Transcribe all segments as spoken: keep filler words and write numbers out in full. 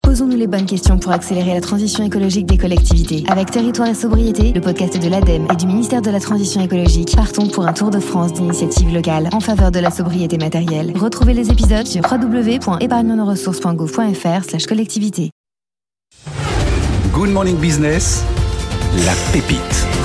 Posons-nous les bonnes questions pour accélérer la transition écologique des collectivités. Avec Territoire et Sobriété, le podcast de l'ADEME et du ministère de la Transition écologique, partons pour un tour de France d'initiatives locales en faveur de la sobriété matérielle. Retrouvez les épisodes sur w w w point épargne nos ressources point gouv point f r slash collectivité. Good Morning Business, la pépite.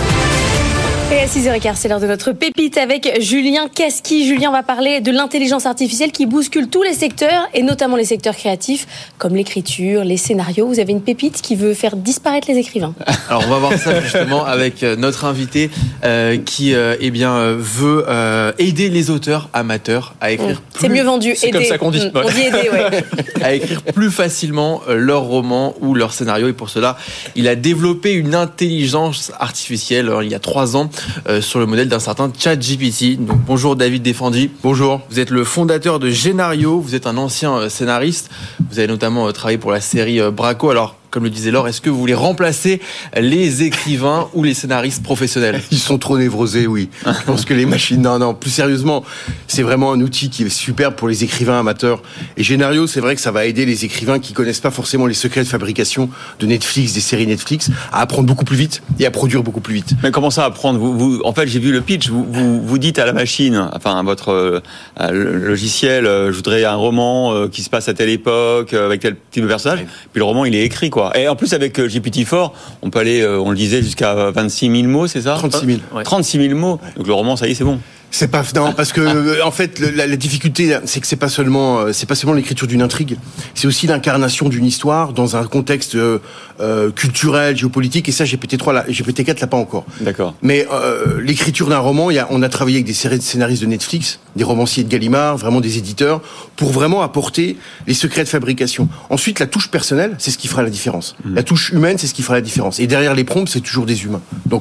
Et à six heures quinze, c'est l'heure de notre pépite avec Julien Casqui. Julien, on va parler de l'intelligence artificielle qui bouscule tous les secteurs, et notamment les secteurs créatifs, comme l'écriture, les scénarios. Vous avez une pépite qui veut faire disparaître les écrivains. Alors, on va voir ça justement avec notre invité euh, qui euh, eh bien, veut euh, aider les auteurs amateurs à écrire mmh. plus... C'est mieux vendu, c'est aider. comme ça qu'on dit. Mmh. On dit aider, ouais. à écrire plus facilement leurs romans ou leurs scénarios. Et pour cela, il a développé une intelligence artificielle alors, il y a trois ans. Euh, sur le modèle d'un certain ChatGPT. Donc bonjour David Défendy. Bonjour. Vous êtes le fondateur de Génario, vous êtes un ancien euh, scénariste. Vous avez notamment euh, travaillé pour la série euh, Braco. Alors, comme le disait Laure, est-ce que vous voulez remplacer les écrivains ou les scénaristes professionnels ? Ils sont trop névrosés, oui. Je pense que les machines... Non, non, plus sérieusement, c'est vraiment un outil qui est superbe pour les écrivains amateurs. Et Génario, c'est vrai que ça va aider les écrivains qui connaissent pas forcément les secrets de fabrication de Netflix, des séries Netflix, à apprendre beaucoup plus vite et à produire beaucoup plus vite. Mais comment ça apprendre vous, vous, en fait, j'ai vu le pitch. Vous, vous, vous dites à la machine, enfin à votre euh, logiciel, euh, je voudrais un roman euh, qui se passe à telle époque, euh, avec tel type de personnage. Ouais. Puis le roman, il est écrit, quoi. Et en plus, avec euh, G P T quatre, on peut aller, euh, on le disait, jusqu'à vingt-six mille mots, c'est ça ? trente-six mille. Ouais. trente-six mille mots. Ouais. Donc le roman, ça y est, c'est bon. C'est pas non parce que en fait la, la difficulté c'est que c'est pas seulement c'est pas seulement l'écriture d'une intrigue, c'est aussi l'incarnation d'une histoire dans un contexte euh, euh, culturel, géopolitique, et ça G P T trois là, G P T quatre l'a pas encore. D'accord. Mais euh, l'écriture d'un roman, il y a, on a travaillé avec des séries de scénaristes de Netflix, des romanciers de Gallimard, vraiment des éditeurs, pour vraiment apporter les secrets de fabrication. Ensuite, la touche personnelle, c'est ce qui fera la différence. Mmh. La touche humaine, c'est ce qui fera la différence. Et derrière les prompts, c'est toujours des humains. Donc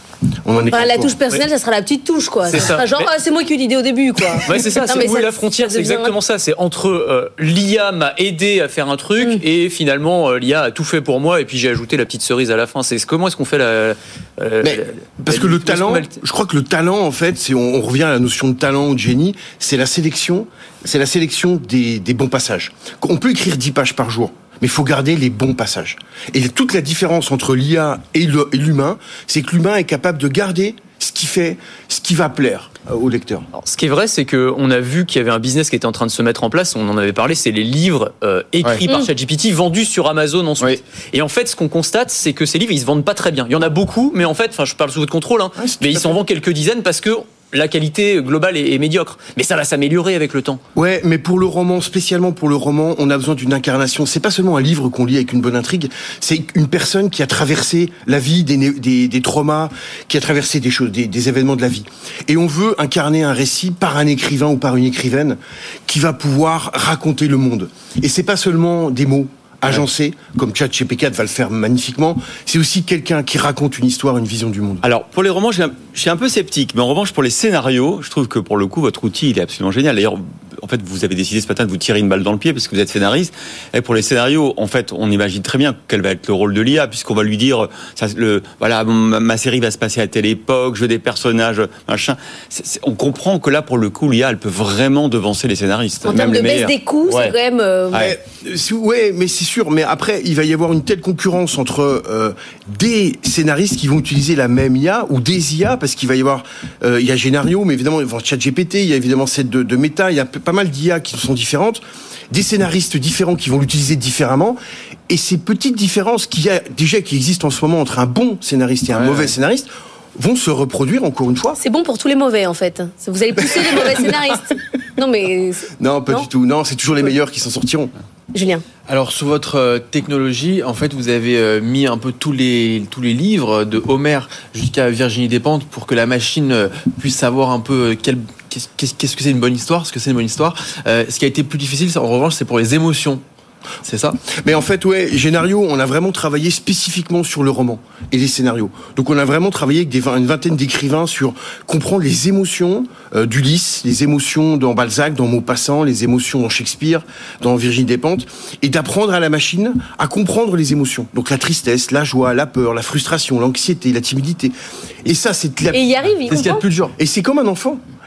on en est enfin, la touche personnelle, oui. Ça sera la petite touche, quoi. C'est ça ça. Sera genre, mais... ah, c'est moi qui ai eu l'idée au début, quoi. Ouais, c'est ça. Non, c'est où ça, est la frontière, c'est exactement ça. C'est entre euh, l'I A m'a aidé à faire un truc mm. et finalement euh, l'I A a tout fait pour moi et puis j'ai ajouté la petite cerise à la fin. C'est comment est-ce qu'on fait la, euh, mais, la parce la, que la, le talent, je crois que le talent, en fait, c'est on, on revient à la notion de talent ou de génie. C'est la sélection, c'est la sélection des, des bons passages. On peut écrire dix pages par jour. Mais il faut garder les bons passages. Et toute la différence entre l'I A et l'humain, c'est que l'humain est capable de garder ce qui fait, ce qui va plaire au lecteur. Alors, ce qui est vrai, c'est qu'on a vu qu'il y avait un business qui était en train de se mettre en place, on en avait parlé, c'est les livres euh, écrits ouais. par ChatGPT, vendus sur Amazon ensuite. Oui. Et en fait, ce qu'on constate, c'est que ces livres, ils se vendent pas très bien. Il y en a beaucoup, mais en fait, enfin, je parle sous votre contrôle, hein, ouais, mais ils s'en vendent quelques dizaines parce que la qualité globale est, est médiocre. Mais ça va s'améliorer avec le temps. Ouais, mais pour le roman, spécialement pour le roman, on a besoin d'une incarnation. C'est pas seulement un livre qu'on lit avec une bonne intrigue, c'est une personne qui a traversé la vie, des, des, des traumas, qui a traversé des choses, des, des événements de la vie. Et on veut incarner un récit par un écrivain ou par une écrivaine qui va pouvoir raconter le monde. Et c'est pas seulement des mots agencé, comme ChatGPT quatre va le faire magnifiquement, c'est aussi quelqu'un qui raconte une histoire, une vision du monde. Alors, pour les romans, je suis un peu sceptique, mais en revanche, pour les scénarios, je trouve que pour le coup, votre outil, il est absolument génial. D'ailleurs, en fait, vous avez décidé ce matin de vous tirer une balle dans le pied parce que vous êtes scénariste. Et pour les scénarios, en fait, on imagine très bien quel va être le rôle de l'I A, puisqu'on va lui dire, ça, le, voilà, ma, ma série va se passer à telle époque, je veux des personnages, machin. C'est, c'est, on comprend que là, pour le coup, l'I A, elle peut vraiment devancer les scénaristes. En même termes les de baisse meilleurs. des coûts, ouais. C'est quand même... Euh... Ouais, ouais, mais c'est sûr. Mais après, il va y avoir une telle concurrence entre euh, des scénaristes qui vont utiliser la même I A ou des I A, parce qu'il va y avoir, euh, il y a Génario, mais évidemment, il y a ChatGPT, il y a évidemment celle de, de Meta, il y a pas mal d'I A qui sont différentes, des scénaristes différents qui vont l'utiliser différemment, et ces petites différences qu'il y a déjà qui existent en ce moment entre un bon scénariste et un ouais, mauvais ouais. scénariste vont se reproduire encore une fois. C'est bon pour tous les mauvais en fait. Vous allez pousser les mauvais scénaristes. Non mais non, pas non. du tout. Non, c'est toujours les meilleurs qui s'en sortiront. Julien. Alors sous votre euh, technologie, en fait, vous avez euh, mis un peu tous les tous les livres de Homère jusqu'à Virginie Despentes pour que la machine euh, puisse savoir un peu quel qu'est-ce, qu'est-ce que c'est une bonne histoire, ce que c'est une bonne histoire. Euh, ce qui a été plus difficile, en revanche, c'est pour les émotions. C'est ça. Mais en fait, ouais, Génario, on a vraiment travaillé spécifiquement sur le roman et les scénarios. Donc, on a vraiment travaillé avec des, une vingtaine d'écrivains sur comprendre les émotions euh, d'Ulysse, les émotions dans Balzac, dans Maupassant, les émotions dans Shakespeare, dans Virginie Despentes, et d'apprendre à la machine à comprendre les émotions. Donc, la tristesse, la joie, la peur, la frustration, l'anxiété, la timidité. Et ça, c'est la... Et il y arrive, il c'est ce qu'il y a de plus dur. Et c'est comme un enfant.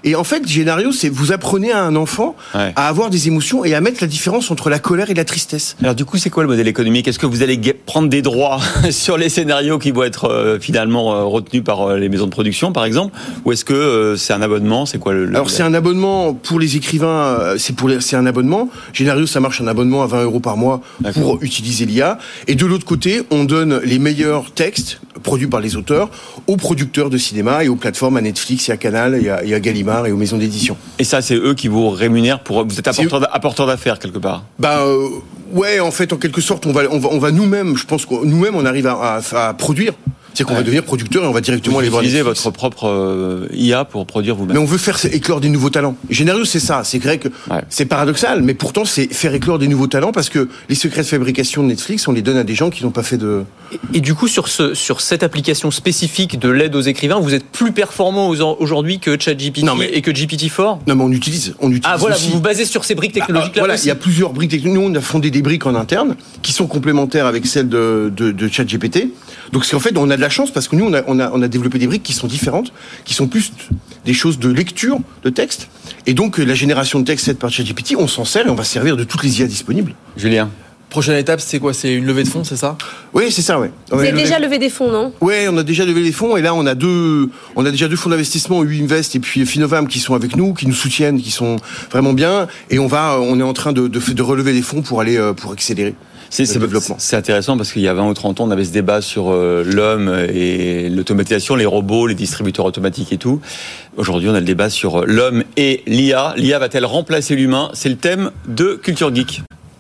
Et en fait, Génario, c'est vous apprenez à un enfant ouais. à avoir des émotions et à mettre la différence entre la colère et la tristesse. Alors du coup, c'est quoi le modèle économique ? Est-ce que vous allez prendre des droits sur les scénarios qui vont être euh, finalement euh, retenus par euh, les maisons de production, par exemple, ou est-ce que euh, c'est un abonnement ? C'est quoi le, le Alors c'est un abonnement pour les écrivains. Euh, c'est pour les, c'est un abonnement. Génario, ça marche un abonnement à vingt euros par mois D'accord. pour utiliser l'I A. Et de l'autre côté, on donne les meilleurs textes produits par les auteurs aux producteurs de cinéma et aux plateformes, à Netflix et à Canal et à, et à Gallimard et aux maisons d'édition. Et ça, c'est eux qui vous rémunèrent pour vous êtes apporteur, apporteur d'affaires quelque part. Bah euh, ouais, en fait, en quelque sorte, on va on va on va nous-mêmes, je pense que nous-mêmes, on arrive à, à, à produire. C'est qu'on ouais. va devenir producteur et on va directement vous aller voir utiliser votre propre euh, I A pour produire vous-même. Mais on veut faire éclore des nouveaux talents. Génario, c'est ça. C'est vrai que ouais. c'est paradoxal, mais pourtant c'est faire éclore des nouveaux talents parce que les secrets de fabrication de Netflix, on les donne à des gens qui n'ont pas fait de. Et, et du coup, sur ce, sur cette application spécifique de l'aide aux écrivains, vous êtes plus performant aujourd'hui que ChatGPT mais... et que G P T quatre. Non, mais on utilise, on utilise. Ah voilà, aussi. vous vous basez sur ces briques technologiques-là. Ah, voilà, aussi. Il y a plusieurs briques technologiques. Nous, on a fondé des briques en interne qui sont complémentaires avec celles de, de, de ChatGPT. Donc, c'est en fait, on a de la chance parce que nous, on a On a, on a développé des briques qui sont différentes, qui sont plus des choses de lecture de texte. Et donc, la génération de texte faite par ChatGPT, on s'en sert et on va servir de toutes les I A disponibles. Julien ? Prochaine étape, c'est quoi ? C'est une levée de fonds, c'est ça ? Oui, c'est ça, ouais. Vous ouais, avez déjà levé des fonds, non ? Oui, on a déjà levé des fonds et là, on a deux, on a déjà deux fonds d'investissement, Uinvest et puis Finovam, qui sont avec nous, qui nous soutiennent, qui sont vraiment bien. Et on va, on est en train de, de, de relever des fonds pour aller, pour accélérer. C'est, c'est, c'est intéressant parce qu'il y a vingt ou trente ans, on avait ce débat sur euh, l'homme et l'automatisation, les robots, les distributeurs automatiques et tout. Aujourd'hui, on a le débat sur l'homme et l'I A. L'I A va-t-elle remplacer l'humain ? C'est le thème de Culture Geek.